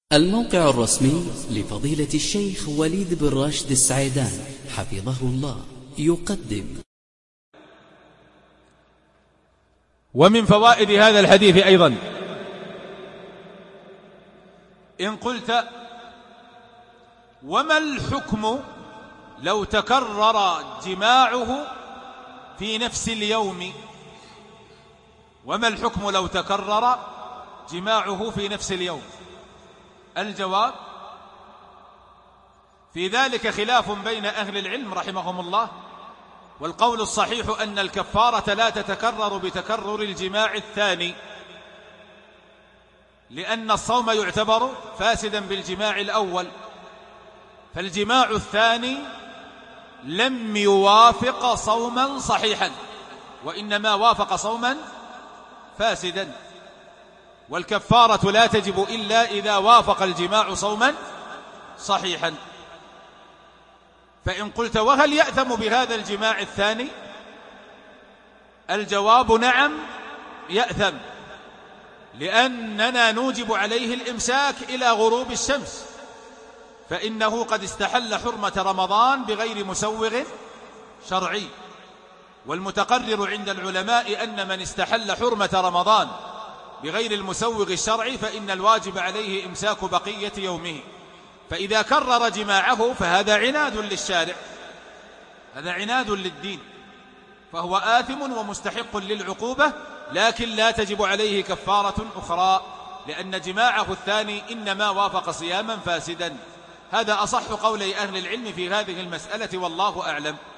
الموقع الرسمي لفضيلة الشيخ وليد بن راشد السعيدان حفظه الله يقدم. ومن فوائد هذا الحديث أيضا إن قلت وما الحكم لو تكرر جماعه في نفس اليوم؟ وما الحكم لو تكرر جماعه في نفس اليوم؟ الجواب في ذلك خلاف بين أهل العلم رحمهم الله، والقول الصحيح أن الكفارة لا تتكرر بتكرر الجماع الثاني، لأن الصوم يعتبر فاسدا بالجماع الأول، فالجماع الثاني لم يوافق صوما صحيحا وإنما وافق صوما فاسدا، والكفارة لا تجب إلا إذا وافق الجماع صوما صحيحا. فإن قلت وهل يأثم بهذا الجماع الثاني؟ الجواب نعم يأثم، لأننا نوجب عليه الإمساك إلى غروب الشمس، فإنه قد استحل حرمة رمضان بغير مسوغ شرعي، والمتقرر عند العلماء أن من استحل حرمة رمضان بغير المسوغ الشرعي فإن الواجب عليه إمساك بقية يومه، فإذا كرر جماعه فهذا عناد للشارع، هذا عناد للدين، فهو آثم ومستحق للعقوبة، لكن لا تجب عليه كفارة أخرى، لأن جماعه الثاني إنما وافق صياما فاسدا. هذا أصح قولي أهل العلم في هذه المسألة، والله أعلم.